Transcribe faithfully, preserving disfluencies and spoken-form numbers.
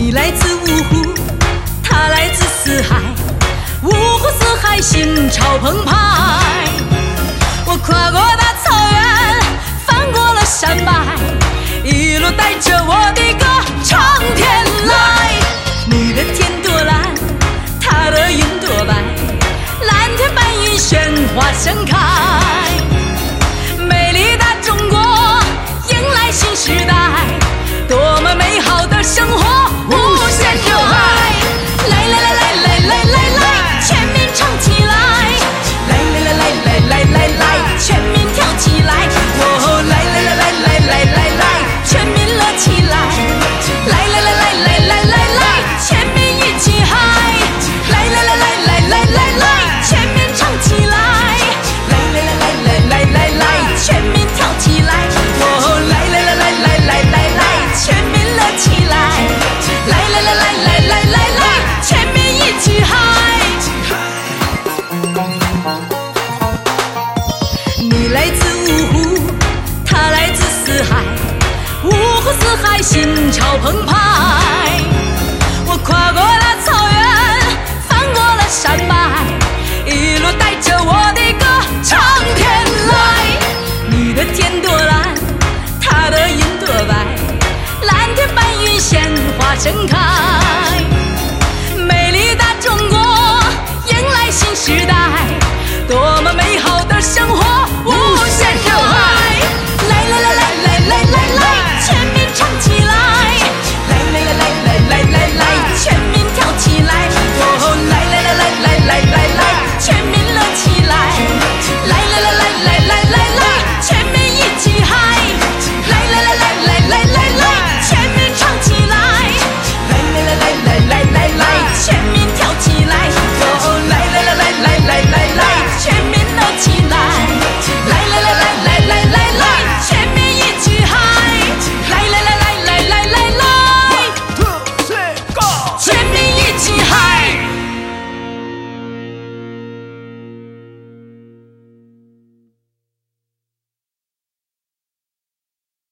你来自五湖，他来自四海，五湖四海心潮澎湃。我跨过大草原，翻过了山脉，一路带着我的歌唱天来。你的天多蓝，他的云多白，蓝天白云鲜花盛开。美丽的中国迎来新时代，多么美好的生活无限热爱。来来来来来来来来，全民唱起来！来来来来来来来来，全民跳起来！哦，来来来来来来来来，全民乐起来！来来来来来来来来，全民一起嗨！来来来来来来来来，全民唱起来！来来来来来来来来，全民跳起来！哦，来来来来来来来来，全民乐起来！来来来来来来来来，全民一起嗨！你来自五湖，他来自四海，五湖四海心潮澎湃。我跨过了草原，翻过了山脉，一路带着我的歌唱天来。你的天多蓝，他的云多白，蓝天白云鲜花盛开。